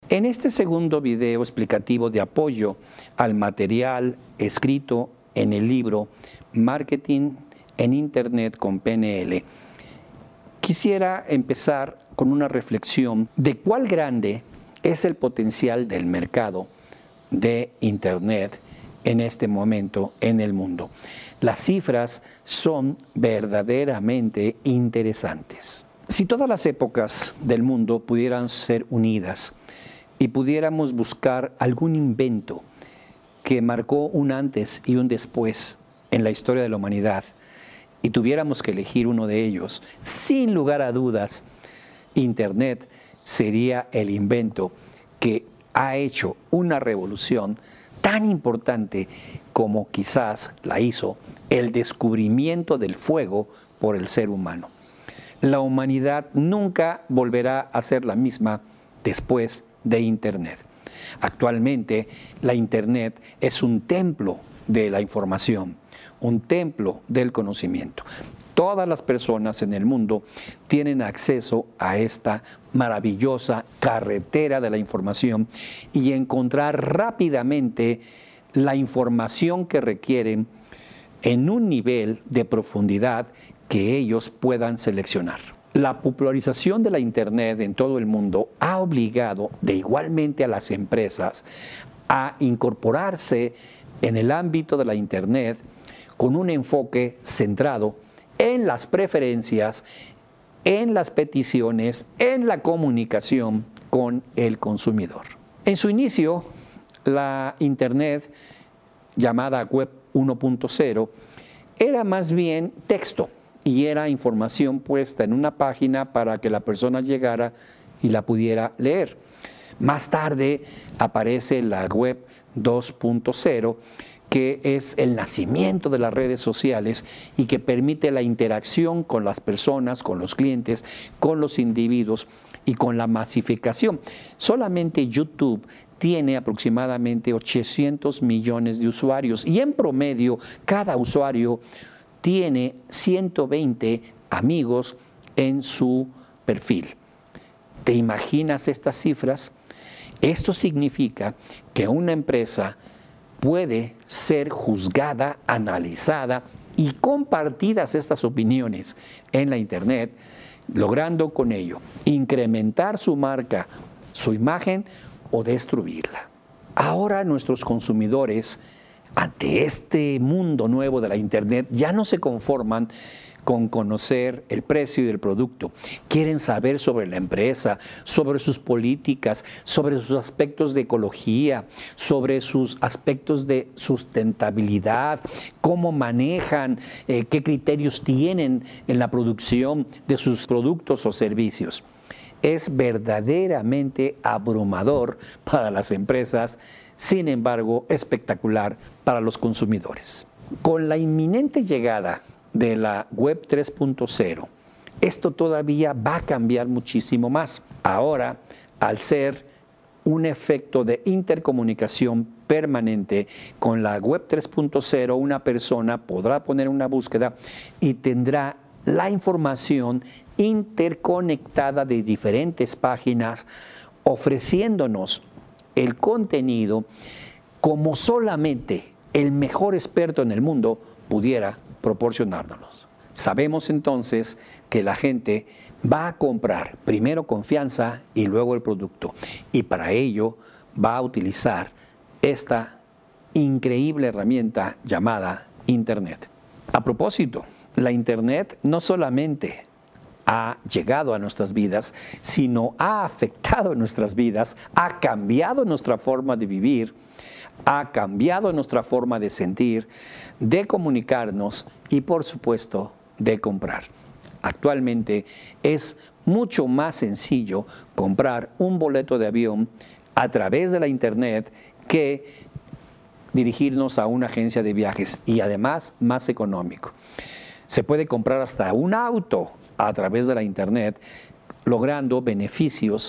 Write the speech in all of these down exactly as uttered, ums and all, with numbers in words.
En este segundo video explicativo de apoyo al material escrito en el libro Marketing en Internet con P N L, quisiera empezar con una reflexión de cuál grande es el potencial del mercado de Internet en este momento en el mundo. Las cifras son verdaderamente interesantes. Si todas las épocas del mundo pudieran ser unidas y pudiéramos buscar algún invento que marcó un antes y un después en la historia de la humanidad y tuviéramos que elegir uno de ellos, sin lugar a dudas, Internet sería el invento que ha hecho una revolución tan importante como quizás la hizo el descubrimiento del fuego por el ser humano. La humanidad nunca volverá a ser la misma después de Internet. Actualmente, la Internet es un templo de la información, un templo del conocimiento. Todas las personas en el mundo tienen acceso a esta maravillosa carretera de la información y encontrar rápidamente la información que requieren en un nivel de profundidad que ellos puedan seleccionar. La popularización de la Internet en todo el mundo ha obligado de igualmente a las empresas a incorporarse en el ámbito de la Internet con un enfoque centrado en las preferencias, en las peticiones, en la comunicación con el consumidor. En su inicio, la Internet, llamada Web uno punto cero, era más bien texto y era información puesta en una página para que la persona llegara y la pudiera leer. Más tarde aparece la Web dos punto cero, que es el nacimiento de las redes sociales y que permite la interacción con las personas, con los clientes, con los individuos y con la masificación. Solamente YouTube tiene aproximadamente ochocientos millones de usuarios y en promedio cada usuario tiene ciento veinte amigos en su perfil. ¿Te imaginas estas cifras? Esto significa que una empresa puede ser juzgada, analizada y compartidas estas opiniones en la Internet, logrando con ello incrementar su marca, su imagen o destruirla. Ahora nuestros consumidores, ante este mundo nuevo de la Internet, ya no se conforman con conocer el precio del producto. Quieren saber sobre la empresa, sobre sus políticas, sobre sus aspectos de ecología, sobre sus aspectos de sustentabilidad, cómo manejan, eh, qué criterios tienen en la producción de sus productos o servicios. Es verdaderamente abrumador para las empresas, sin embargo, espectacular para los consumidores. Con la inminente llegada de la Web tres punto cero, esto todavía va a cambiar muchísimo más. Ahora, al ser un efecto de intercomunicación permanente, con la Web tres punto cero una persona podrá poner una búsqueda y tendrá la información interconectada de diferentes páginas, ofreciéndonos el contenido como solamente el mejor experto en el mundo pudiera proporcionárnoslos. Sabemos entonces que la gente va a comprar primero confianza y luego el producto, y para ello va a utilizar esta increíble herramienta llamada Internet. A propósito, la Internet no solamente ha llegado a nuestras vidas, sino ha afectado nuestras vidas, ha cambiado nuestra forma de vivir, ha cambiado nuestra forma de sentir, de comunicarnos y, por supuesto, de comprar. Actualmente es mucho más sencillo comprar un boleto de avión a través de la Internet que dirigirnos a una agencia de viajes, y además más económico. Se puede comprar hasta un auto a través de la Internet, logrando beneficios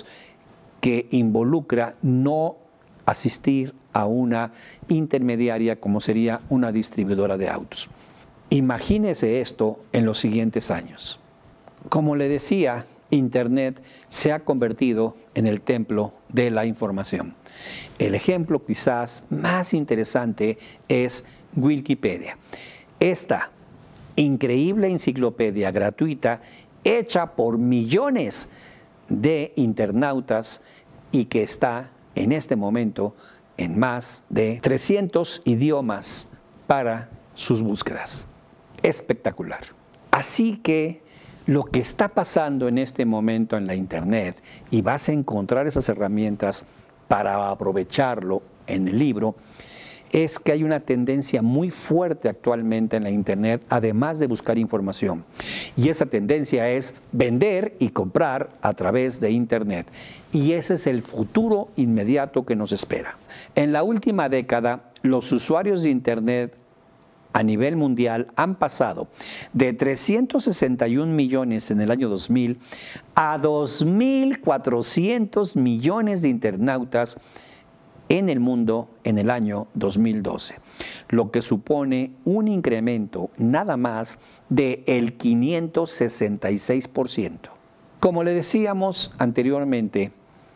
que involucra no asistir a una intermediaria como sería una distribuidora de autos. Imagínese esto en los siguientes años. Como le decía, Internet se ha convertido en el templo de la información. El ejemplo quizás más interesante es Wikipedia. Esta increíble enciclopedia gratuita hecha por millones de internautas y que está en este momento en más de trescientos idiomas para sus búsquedas. Espectacular. Así que lo que está pasando en este momento en la Internet, y vas a encontrar esas herramientas para aprovecharlo en el libro, es que hay una tendencia muy fuerte actualmente en la Internet, además de buscar información. Y esa tendencia es vender y comprar a través de Internet. Y ese es el futuro inmediato que nos espera. En la última década, los usuarios de Internet a nivel mundial han pasado de trescientos sesenta y un millones en el año dos mil a dos mil cuatrocientos millones de internautas en el mundo en el año dos mil doce, lo que supone un incremento nada más del quinientos sesenta y seis por ciento. Como le decíamos anteriormente,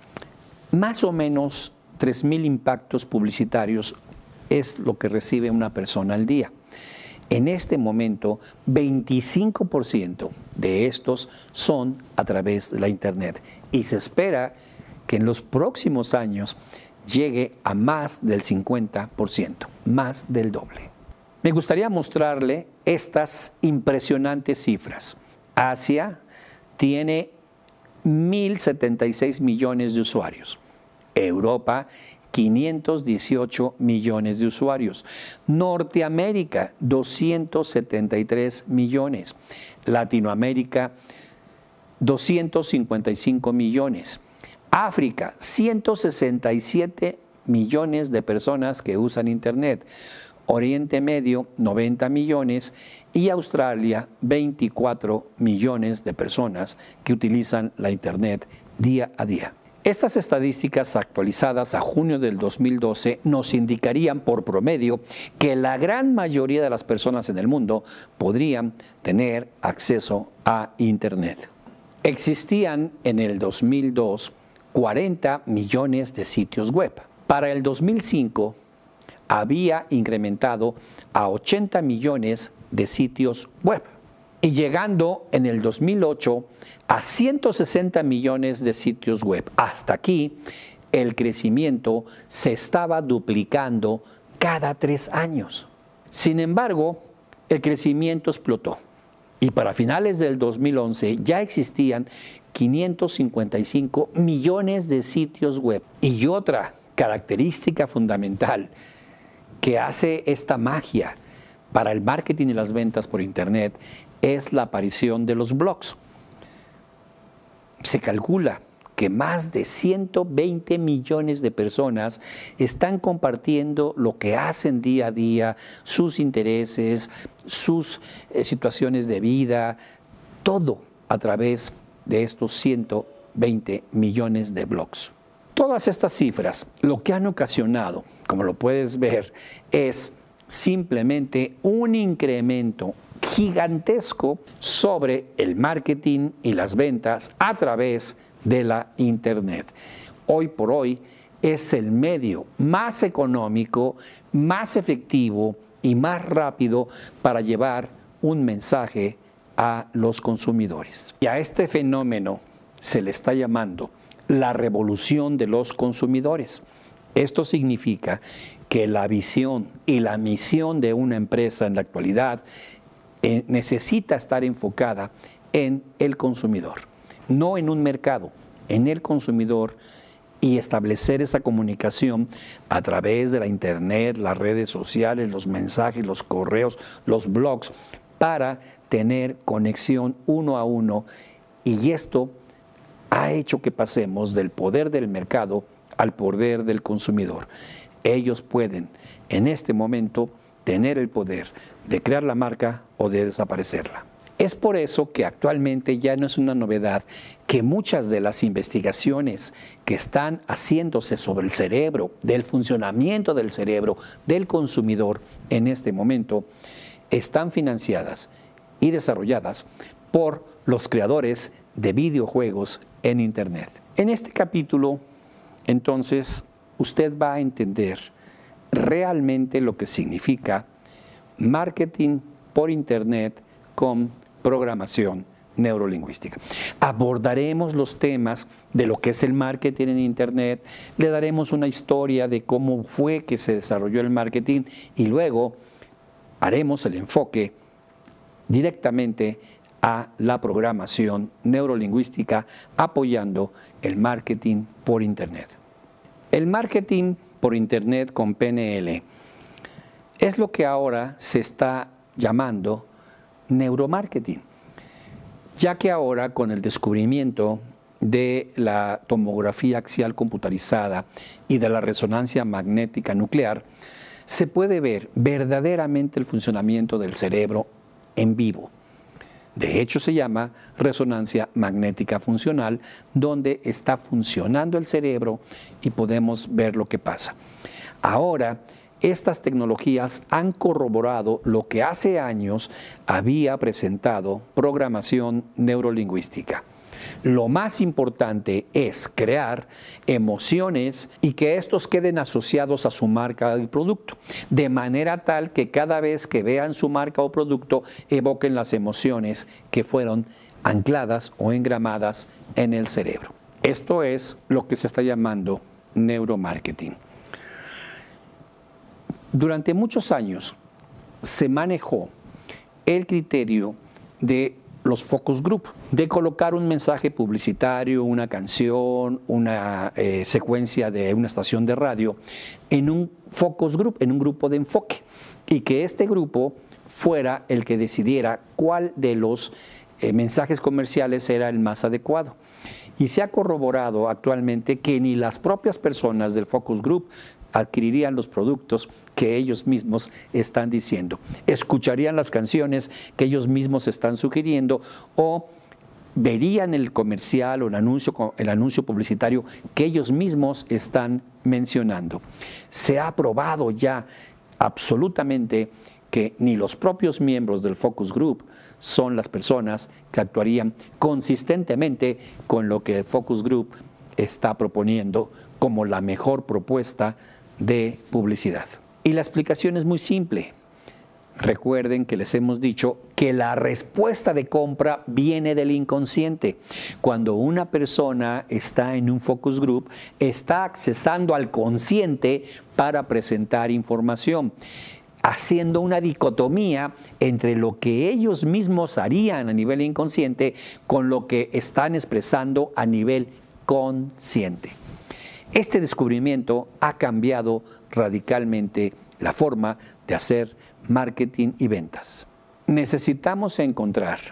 más o menos tres mil impactos publicitarios es lo que recibe una persona al día. En este momento, veinticinco por ciento de estos son a través de la Internet y se espera que en los próximos años llegue a más del cincuenta por ciento, más del doble. Me gustaría mostrarle estas impresionantes cifras. Asia tiene mil setenta y seis millones de usuarios. Europa, quinientos dieciocho millones de usuarios. Norteamérica, doscientos setenta y tres millones. Latinoamérica, doscientos cincuenta y cinco millones. África, ciento sesenta y siete millones de personas que usan Internet. Oriente Medio, noventa millones. Y Australia, veinticuatro millones de personas que utilizan la Internet día a día. Estas estadísticas actualizadas a junio del dos mil doce nos indicarían por promedio que la gran mayoría de las personas en el mundo podrían tener acceso a Internet. Existían en el dos mil dos cuarenta millones de sitios web. Para el dos mil cinco había incrementado a ochenta millones de sitios web. Y llegando en el dos mil ocho a ciento sesenta millones de sitios web. Hasta aquí, el crecimiento se estaba duplicando cada tres años. Sin embargo, el crecimiento explotó. Y para finales del dos mil once ya existían quinientos cincuenta y cinco millones de sitios web. Y otra característica fundamental que hace esta magia para el marketing y las ventas por Internet es la aparición de los blogs. Se calcula que más de ciento veinte millones de personas están compartiendo lo que hacen día a día, sus intereses, sus eh, situaciones de vida, todo a través de estos ciento veinte millones de blogs. Todas estas cifras lo que han ocasionado, como lo puedes ver, es simplemente un incremento gigantesco sobre el marketing y las ventas a través de la Internet. Hoy por hoy es el medio más económico, más efectivo y más rápido para llevar un mensaje a los consumidores. Y a este fenómeno se le está llamando la revolución de los consumidores. Esto significa que la visión y la misión de una empresa en la actualidad eh, necesita estar enfocada en el consumidor, no en un mercado, en el consumidor, y establecer esa comunicación a través de la Internet, las redes sociales, los mensajes, los correos, los blogs, para tener conexión uno a uno. Y esto ha hecho que pasemos del poder del mercado al poder del consumidor. Ellos pueden en este momento tener el poder de crear la marca o de desaparecerla. Es por eso que actualmente ya no es una novedad que muchas de las investigaciones que están haciéndose sobre el cerebro, del funcionamiento del cerebro del consumidor en este momento, están financiadas y desarrolladas por los creadores de videojuegos en Internet. En este capítulo, entonces, usted va a entender realmente lo que significa marketing por Internet con programación neurolingüística. Abordaremos los temas de lo que es el marketing en Internet, le daremos una historia de cómo fue que se desarrolló el marketing y luego haremos el enfoque directamente a la programación neurolingüística apoyando el marketing por Internet. El marketing por Internet con P N L es lo que ahora se está llamando neuromarketing, ya que ahora con el descubrimiento de la tomografía axial computarizada y de la resonancia magnética nuclear, se puede ver verdaderamente el funcionamiento del cerebro en vivo. De hecho, se llama resonancia magnética funcional, donde está funcionando el cerebro y podemos ver lo que pasa. Ahora, estas tecnologías han corroborado lo que hace años había presentado programación neurolingüística. Lo más importante es crear emociones y que estos queden asociados a su marca y producto, de manera tal que cada vez que vean su marca o producto evoquen las emociones que fueron ancladas o engramadas en el cerebro. Esto es lo que se está llamando neuromarketing. Durante muchos años se manejó el criterio de los focus group, de colocar un mensaje publicitario, una canción, una eh, secuencia de una estación de radio en un focus group, en un grupo de enfoque, y que este grupo fuera el que decidiera cuál de los eh, mensajes comerciales era el más adecuado. Y se ha corroborado actualmente que ni las propias personas del focus group adquirirían los productos que ellos mismos están diciendo, escucharían las canciones que ellos mismos están sugiriendo o verían el comercial o el anuncio, el anuncio publicitario que ellos mismos están mencionando. Se ha probado ya absolutamente que ni los propios miembros del focus group son las personas que actuarían consistentemente con lo que el focus group está proponiendo como la mejor propuesta de publicidad. Y la explicación es muy simple. Recuerden que les hemos dicho que la respuesta de compra viene del inconsciente. Cuando una persona está en un focus group, está accesando al consciente para presentar información, haciendo una dicotomía entre lo que ellos mismos harían a nivel inconsciente con lo que están expresando a nivel consciente. Este descubrimiento ha cambiado radicalmente la forma de hacer marketing y ventas. Necesitamos encontrar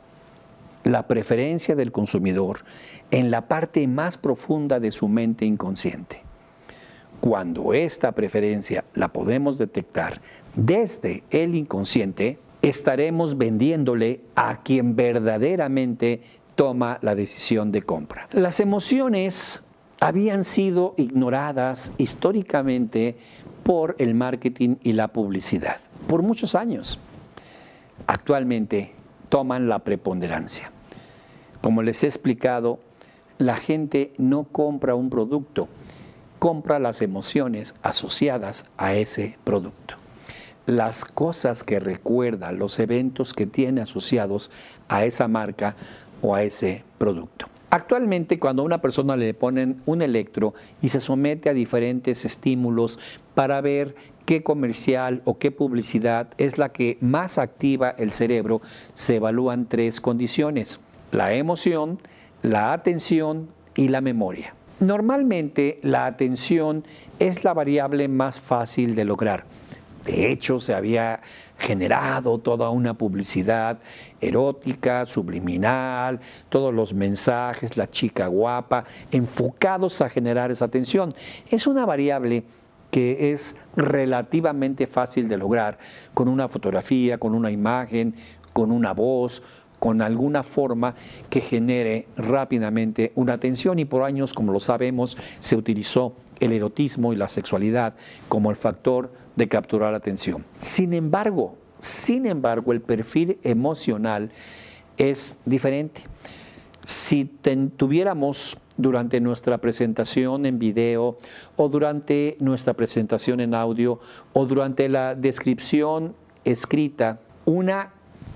la preferencia del consumidor en la parte más profunda de su mente inconsciente. Cuando esta preferencia la podemos detectar desde el inconsciente, estaremos vendiéndole a quien verdaderamente toma la decisión de compra. Las emociones habían sido ignoradas históricamente por el marketing y la publicidad por muchos años. Actualmente toman la preponderancia. Como les he explicado, la gente no compra un producto, compra las emociones asociadas a ese producto. Las cosas que recuerda, los eventos que tiene asociados a esa marca o a ese producto. Actualmente, cuando a una persona le ponen un electro y se somete a diferentes estímulos para ver qué comercial o qué publicidad es la que más activa el cerebro, se evalúan tres condiciones: la emoción, la atención y la memoria. Normalmente, la atención es la variable más fácil de lograr. De hecho, se había generado toda una publicidad erótica, subliminal, todos los mensajes, la chica guapa, enfocados a generar esa atención. Es una variable que es relativamente fácil de lograr con una fotografía, con una imagen, con una voz, con alguna forma que genere rápidamente una atención, y por años, como lo sabemos, se utilizó el erotismo y la sexualidad como el factor de capturar la atención. Sin embargo, sin embargo, el perfil emocional es diferente. Si ten, tuviéramos durante nuestra presentación en video o durante nuestra presentación en audio o durante la descripción escrita una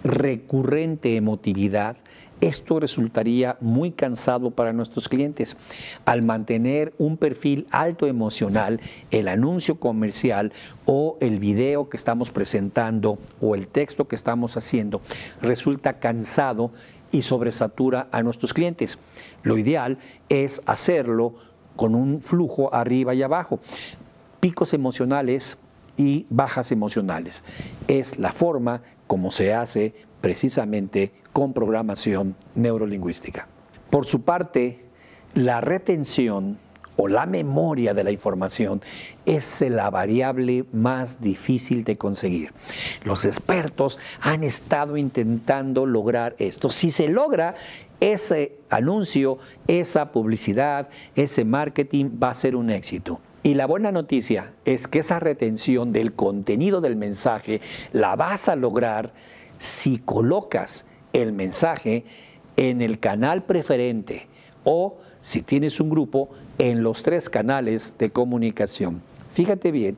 recurrente emotividad, esto resultaría muy cansado para nuestros clientes. Al mantener un perfil alto emocional, el anuncio comercial o el video que estamos presentando o el texto que estamos haciendo resulta cansado y sobresatura a nuestros clientes. Lo ideal es hacerlo con un flujo arriba y abajo, picos emocionales y bajas emocionales. Es la forma como se hace precisamente con programación neurolingüística. Por su parte, la retención o la memoria de la información es la variable más difícil de conseguir. Los expertos han estado intentando lograr esto. Si se logra, ese anuncio, esa publicidad, ese marketing va a ser un éxito. Y la buena noticia es que esa retención del contenido del mensaje la vas a lograr si colocas el mensaje en el canal preferente o si tienes un grupo en los tres canales de comunicación. Fíjate bien,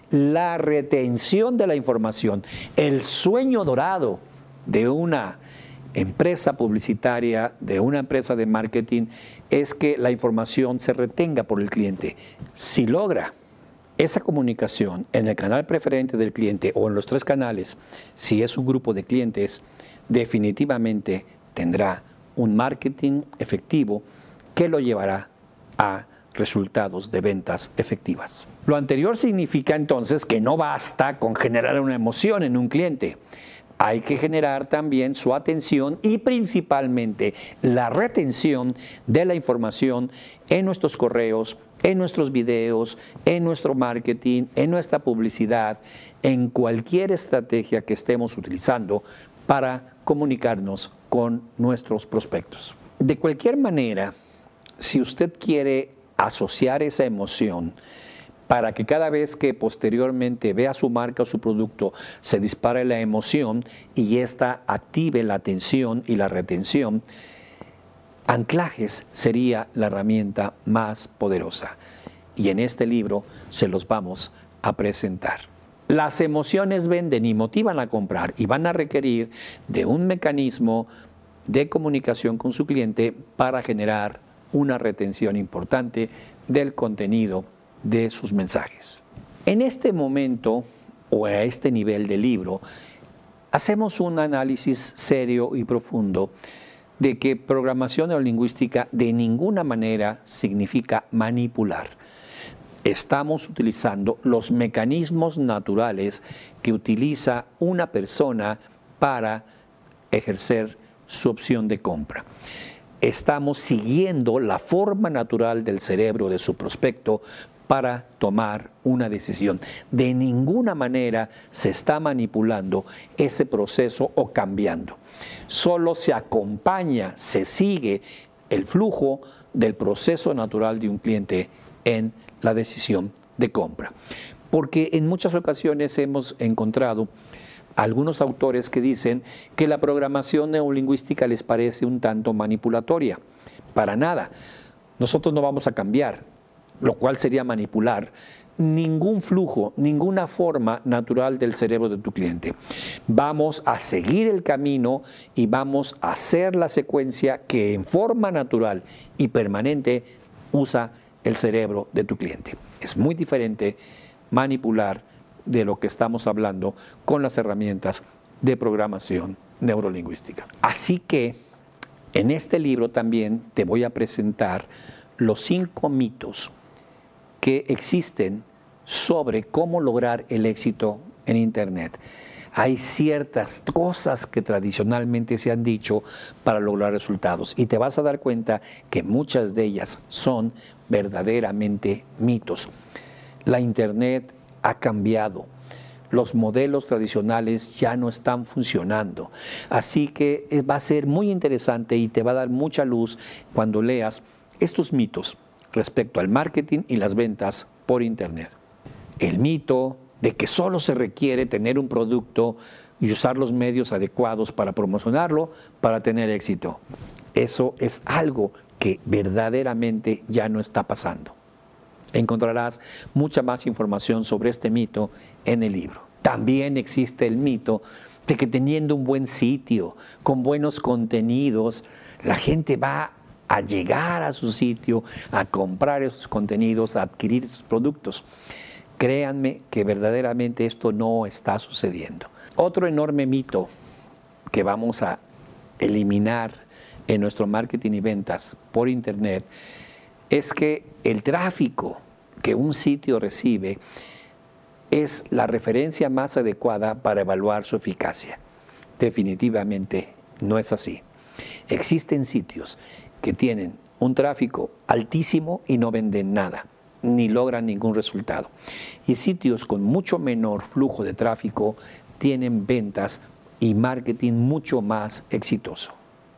la retención de la información, el sueño dorado de una empresa publicitaria, de una empresa de marketing, es que la información se retenga por el cliente. Si logra esa comunicación en el canal preferente del cliente o en los tres canales, si es un grupo de clientes, definitivamente tendrá un marketing efectivo que lo llevará a resultados de ventas efectivas. Lo anterior significa entonces que no basta con generar una emoción en un cliente. Hay que generar también su atención y principalmente la retención de la información en nuestros correos, en nuestros videos, en nuestro marketing, en nuestra publicidad, en cualquier estrategia que estemos utilizando para comunicarnos con nuestros prospectos. De cualquier manera, si usted quiere asociar esa emoción para que cada vez que posteriormente vea su marca o su producto se dispare la emoción y ésta active la atención y la retención, anclajes sería la herramienta más poderosa. Y en este libro se los vamos a presentar. Las emociones venden y motivan a comprar y van a requerir de un mecanismo de comunicación con su cliente para generar una retención importante del contenido de sus mensajes. En este momento o a este nivel de libro, hacemos un análisis serio y profundo de que programación neurolingüística de ninguna manera significa manipular. Estamos utilizando los mecanismos naturales que utiliza una persona para ejercer su opción de compra. Estamos siguiendo la forma natural del cerebro de su prospecto para tomar una decisión. De ninguna manera se está manipulando ese proceso o cambiando. Solo se acompaña, se sigue el flujo del proceso natural de un cliente en la decisión de compra. Porque en muchas ocasiones hemos encontrado algunos autores que dicen que la programación neurolingüística les parece un tanto manipulatoria. Para nada. Nosotros no vamos a cambiar, lo cual sería manipular ningún flujo, ninguna forma natural del cerebro de tu cliente. Vamos a seguir el camino y vamos a hacer la secuencia que en forma natural y permanente usa el cerebro de tu cliente. Es muy diferente manipular de lo que estamos hablando con las herramientas de programación neurolingüística. Así que en este libro también te voy a presentar los cinco mitos que existen sobre cómo lograr el éxito en Internet. Hay ciertas cosas que tradicionalmente se han dicho para lograr resultados y te vas a dar cuenta que muchas de ellas son verdaderamente mitos. La Internet ha cambiado. Los modelos tradicionales ya no están funcionando. Así que va a ser muy interesante y te va a dar mucha luz cuando leas estos mitos respecto al marketing y las ventas por Internet. El mito de que solo se requiere tener un producto y usar los medios adecuados para promocionarlo para tener éxito. Eso es algo que verdaderamente ya no está pasando. Encontrarás mucha más información sobre este mito en el libro. También existe el mito de que teniendo un buen sitio, con buenos contenidos, la gente va a llegar a su sitio, a comprar esos contenidos, a adquirir esos productos. Créanme que verdaderamente esto no está sucediendo. Otro enorme mito que vamos a eliminar en nuestro marketing y ventas por internet es que el tráfico que un sitio recibe es la referencia más adecuada para evaluar su eficacia. Definitivamente no es así. Existen sitios que tienen un tráfico altísimo y no venden nada, ni logran ningún resultado. Y sitios con mucho menor flujo de tráfico tienen ventas y marketing mucho más exitoso.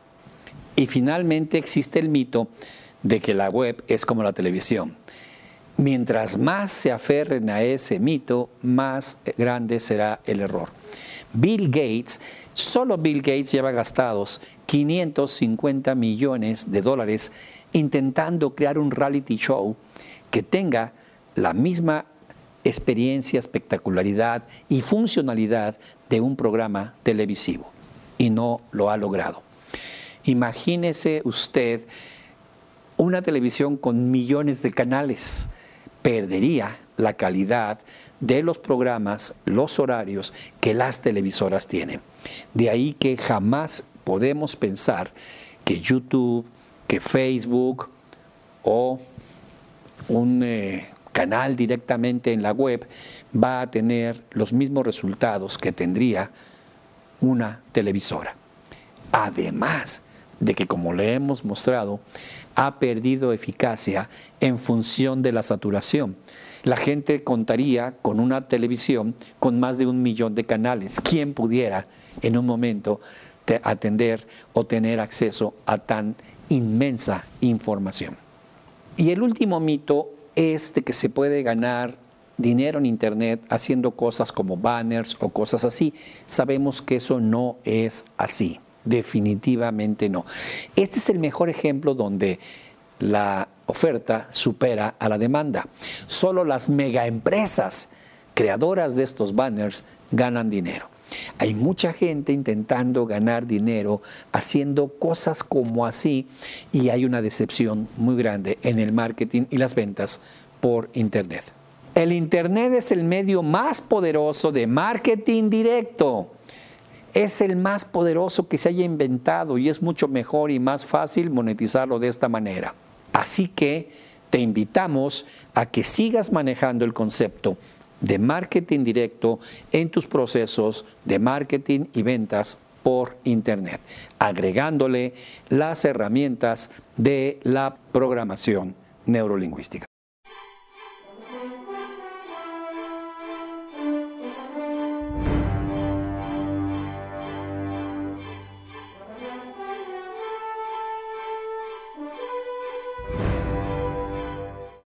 Y finalmente existe el mito de que la web es como la televisión. Mientras más se aferren a ese mito, más grande será el error. Bill Gates, solo Bill Gates lleva gastados quinientos cincuenta millones de dólares intentando crear un reality show que tenga la misma experiencia, espectacularidad y funcionalidad de un programa televisivo. Y no lo ha logrado. Imagínese usted una televisión con millones de canales. Perdería la calidad de los programas, los horarios que las televisoras tienen. De ahí que jamás podemos pensar que YouTube, que Facebook o un eh, canal directamente en la web va a tener los mismos resultados que tendría una televisora. Además de que, como le hemos mostrado, ha perdido eficacia en función de la saturación. La gente contaría con una televisión con más de un millón de canales. ¿Quién pudiera en un momento atender o tener acceso a tan inmensa información? Y el último mito es de que se puede ganar dinero en internet haciendo cosas como banners o cosas así. Sabemos que eso no es así. Definitivamente no. Este es el mejor ejemplo donde la oferta supera a la demanda. Solo las megaempresas creadoras de estos banners ganan dinero. Hay mucha gente intentando ganar dinero haciendo cosas como así y hay una decepción muy grande en el marketing y las ventas por internet. El internet es el medio más poderoso de marketing directo. Es el más poderoso que se haya inventado y es mucho mejor y más fácil monetizarlo de esta manera. Así que te invitamos a que sigas manejando el concepto de marketing directo en tus procesos de marketing y ventas por internet, agregándole las herramientas de la programación neurolingüística.